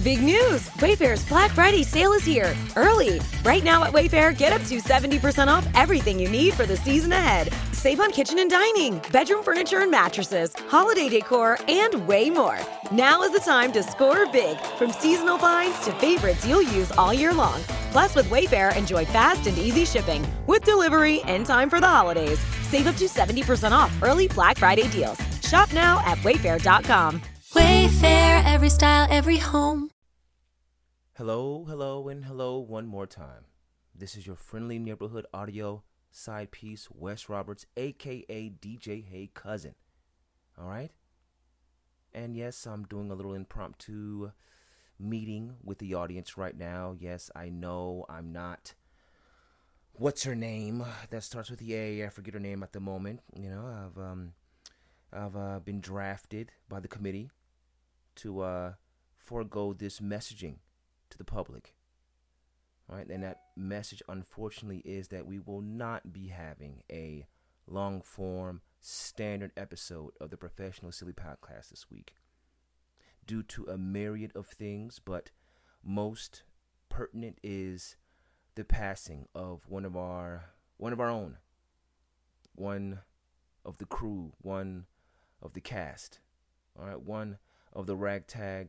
Big news! Wayfair's Black Friday sale is here, early. Right now at Wayfair, get up to 70% off everything you need for the season ahead. Save on kitchen and dining, bedroom furniture and mattresses, holiday decor, and way more. Now is the time to score big, from seasonal finds to favorites you'll use all year long. Plus, with Wayfair, enjoy fast and easy shipping, with delivery in time for the holidays. Save up to 70% off early Black Friday deals. Shop now at wayfair.com. Wayfair, every style, every home. Hello, and hello one more time. This is your friendly neighborhood audio side piece, Wes Roberts, a.k.a. DJ Hey Cousin. All right? And yes, I'm doing a little impromptu meeting with the audience right now. Yes, I know I'm not... What's her name? That starts with the A. I forget her name at the moment. You know, I've been drafted by the committee to forego this messaging to the public. All right, and that message, unfortunately, is that we will not be having a long-form standard episode of the Professional Silly Podcast this week due to a myriad of things, but most pertinent is the passing of one of our own, one of the crew, one of the cast, all right, one of the ragtag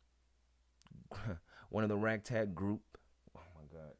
group. Oh my God.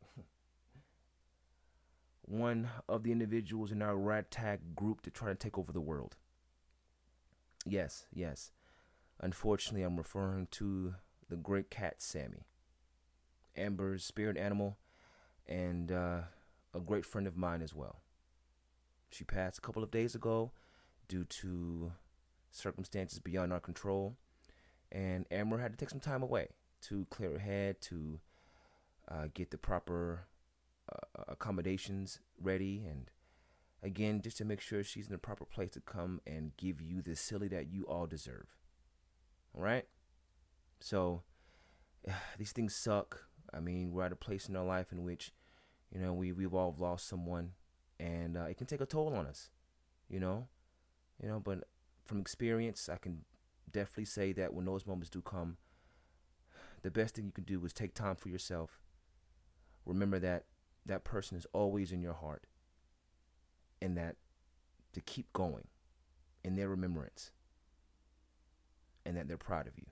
One of the individuals in our ragtag group to try to take over the world. Yes. Unfortunately, I'm referring to the great cat Sammy, Amber's spirit animal, and a great friend of mine as well. She passed a couple of days ago due to circumstances beyond our control, and Amber had to take some time away to clear her head, to get the proper accommodations ready, and again, just to make sure she's in the proper place to come and give you the silly that you all deserve. All right? So, these things suck. I mean, we're at a place in our life in which, you know, we've all lost someone, and it can take a toll on us, you know, but from experience, I can definitely say that when those moments do come, the best thing you can do is take time for yourself. Remember that that person is always in your heart, and that to keep going in their remembrance, and that they're proud of you.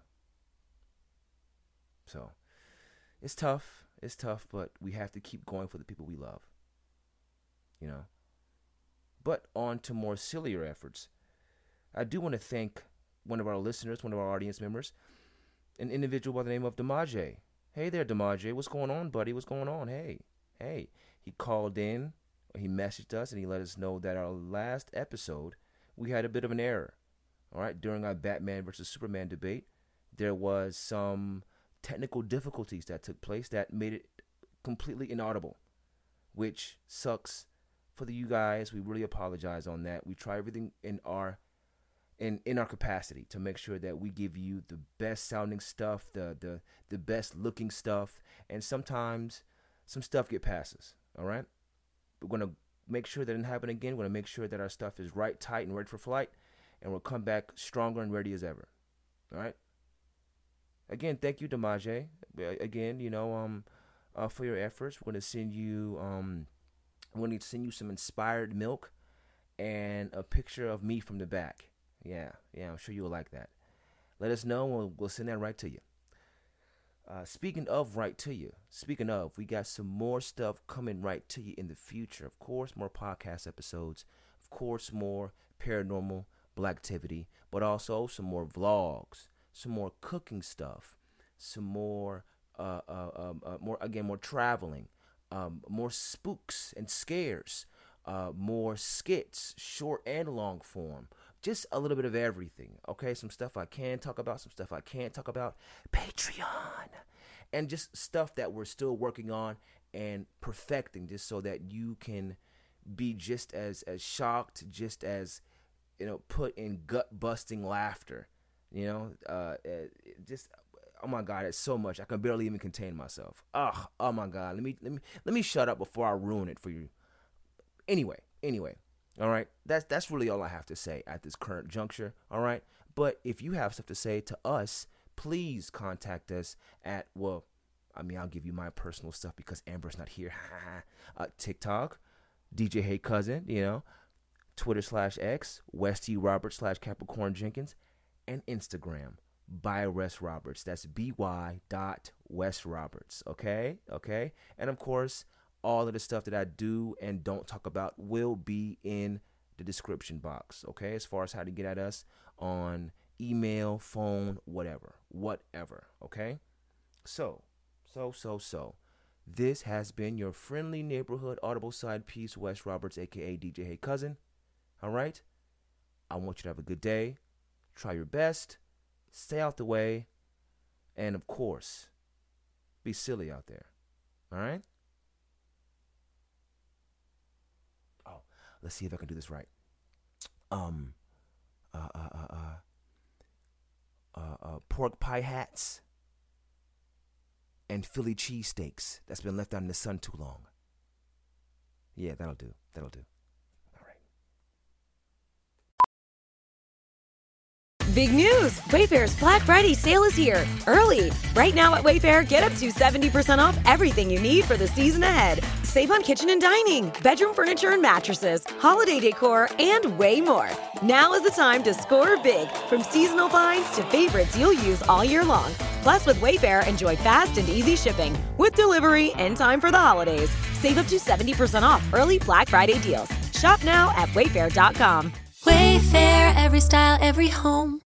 So, it's tough, but we have to keep going for the people we love, you know. But on to more sillier efforts. I do want to thank one of our listeners, one of our audience members, an individual by the name of Damaje. Hey there, Damaje. What's going on, buddy? What's going on? Hey. He called in, he messaged us, and he let us know that our last episode, we had a bit of an error. All right, during our Batman versus Superman debate, there was some technical difficulties that took place that made it completely inaudible, which sucks for you guys. We really apologize on that. We try everything in our capacity to make sure that we give you the best sounding stuff, the best looking stuff, and sometimes some stuff get past us. All right, we're gonna make sure that it doesn't happen again. We're gonna make sure that our stuff is right, tight, and ready for flight, and we'll come back stronger and ready as ever. All right. Again, thank you, Damaje. Again, for your efforts. We're gonna send you some inspired milk and a picture of me from the back. Yeah, I'm sure you'll like that. Let us know, and we'll send that right to you. Speaking of, we got some more stuff coming right to you in the future. Of course, more podcast episodes. Of course, more paranormal black activity, but also some more vlogs, some more cooking stuff, some more more traveling, more spooks and scares, more skits, short and long form. Just a little bit of everything, okay? Some stuff I can talk about, some stuff I can't talk about. Patreon. And just stuff that we're still working on and perfecting, just so that you can be just as shocked, just as, put in gut-busting laughter. Just, oh my God, it's so much. I can barely even contain myself. Oh my God. Let me shut up before I ruin it for you. Anyway. All right, that's really all I have to say at this current juncture. All right, but if you have stuff to say to us, please contact us at, well, I mean, I'll give you my personal stuff because Amber's not here. TikTok, DJ Hey Cousin, you know, Twitter /X, Westy Roberts /Capricorn Jenkins, and Instagram, by Wes Roberts. That's by.wesroberts. Okay? And of course, all of the stuff that I do and don't talk about will be in the description box. Okay? As far as how to get at us on email, phone, whatever. Okay? So. This has been your friendly neighborhood audible side piece, Wes Roberts, aka DJ Hey Cousin. All right? I want you to have a good day. Try your best. Stay out the way. And of course, be silly out there. All right? Oh, let's see if I can do this right. Pork pie hats and Philly cheesesteaks that's been left out in the sun too long. Yeah, that'll do. All right. Big news! Wayfair's Black Friday sale is here, early. Right now at Wayfair, get up to 70% off everything you need for the season ahead. Save on kitchen and dining, bedroom furniture and mattresses, holiday decor, and way more. Now is the time to score big, from seasonal finds to favorites you'll use all year long. Plus, with Wayfair, enjoy fast and easy shipping with delivery in time for the holidays. Save up to 70% off early Black Friday deals. Shop now at wayfair.com. Wayfair, every style, every home.